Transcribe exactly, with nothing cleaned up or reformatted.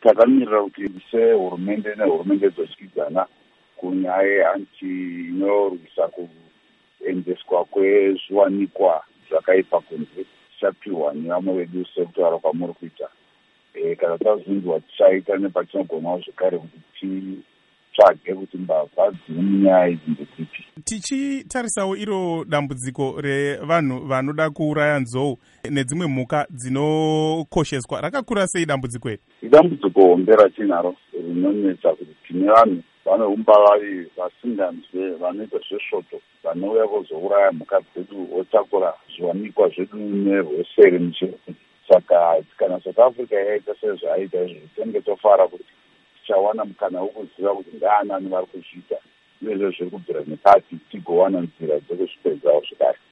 takamirira kuti sehurumende nehurumende dzosvikidzana kunyaya yeanti inorwisa kuendeswa kwezviwanikwa zvakaipa kunze tichapiwa nevamwe vedu sekutaura kwamuri kuita. E, kana tazvinzwa tichaita nepatinogonawo zvekare kuti titsvage kuti mbavha dziri munyaya idzi ndedzipi. Tichitarisawo iro dambudziko revanhu vanoda kuuraya nzou nedzimwe mhuka dzinokosheswa, rakakura sei dambudziko iri? Idambudziko hombe ratinaro rinonetsa kuti tine vanhu vanoumba vari vasinganzwe, vanoita zvesvoto, vanouya kuzouraya mhuka dzedu, votakura zviwanikwa zvedu nerweseri muchini. Saka kana South Africa yaita sezvaita izvi, tinenge tofara kuti tichawana mukana wekuziva kuti ndaanani vari kuzviita, uyezve zviri kubvira nepati tigowana nzira dzekuzvipedzawo zvidare.